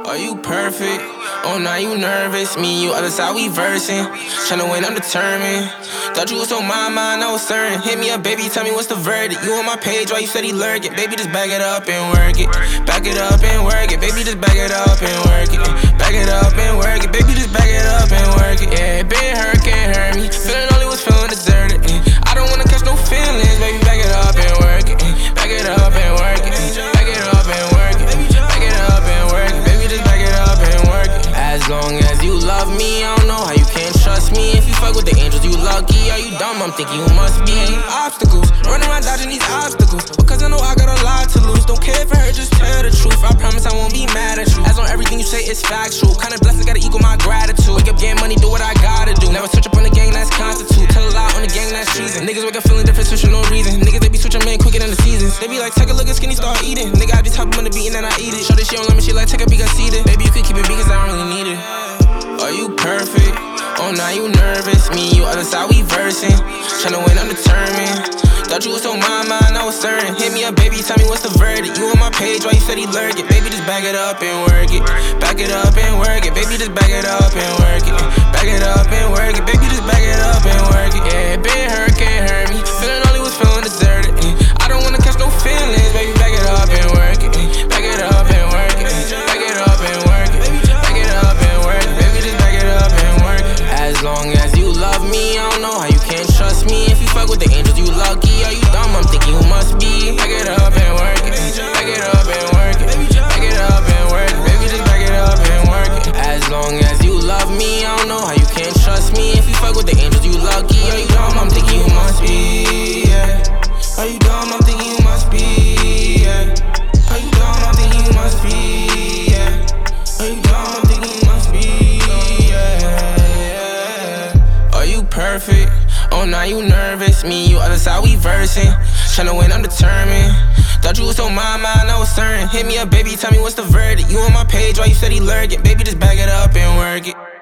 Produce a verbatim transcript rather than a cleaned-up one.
Are you perfect? Oh, now you nervous. Me and you, other side, we versing. Tryna win, I'm determined. Thought you was on my mind, I was certain. Hit me up, baby, tell me what's the verdict. You on my page, why you said he lurking? Baby, just back it up and work it. Back it up and work it. Baby, just back it up and work it. Back it up and work it. Baby, just back it up and work it. Yeah, been hurt, can't hurt me. Feeling only was feeling deserted. I don't wanna catch no feelings. Baby, back it up and work it. Back it up and work it. Back it up and work it. Back it up and work it. Baby, just back it up and work it. As long as you love me, I don't know how you can't trust me. If you fuck with the angels, you lucky. Are you dumb? I'm thinking you must be. Obstacles, running around dodging these obstacles. Because I know I got a lot to lose. Don't care for her, just tell the truth. I promise I won't be mad at you. As on everything you say is factual. Kinda blessed, gotta equal my gratitude. Wake up, getting money, do what I gotta do. Never switch up on the gang, that's constitute. Tell a lie on the gang, that's treason. Niggas wake up feeling different, switch for no reason. Niggas, they be switching men quicker than the seasons. They be like, take a look at skinny, start eating. Nigga, I be talking on the beat and then I eat it. Show this shit on lemon, she like, take a beat, I see it. Baby, you can keep it because I don't really need it. Are you perfect? Oh, now you nervous. Me and you, other side, we versing. Tryna win, I'm determined. Thought you was on my mind, I was certain. Hit me up, baby, tell me what's the verdict. You on my page, why you said he lurking? Baby, just back it up and work it. Back it up and work it. Baby, just back it up and work it. Back it up and work it. Baby, just back it up and work it. Yeah, been hurt, can't hurt me. Feeling only was feeling deserted. I don't wanna catch no feelings. Baby, back it up and work it. Back it up and work it. Back it up and work it. Back it up and work it. Baby, just back it up and work it. As long as you love me, I don't know how you can't trust me. If you fuck with the angels, you lucky. Are you dumb? I'm thinking you must be. Back it up and work it. Back it up and work it. Back it up and work it. Baby, just back it up and work it. As long as you love me, I don't know how you can't trust me. If you fuck with the angels, you lucky. Are you dumb? I'm thinking you must be. Yeah. Are you dumb? I'm thinking you must be. Yeah. Are you dumb? I'm thinking you must be. Yeah. Are you dumb? I'm thinking you must be. Yeah. Are you perfect? Oh, now you nervous. Me and you, other side, we versing. Tryna win, I'm determined. Thought you was on my mind, I was certain. Hit me up, baby, tell me what's the verdict. You on my page, why you said he lurking? Baby, just back it up and work it.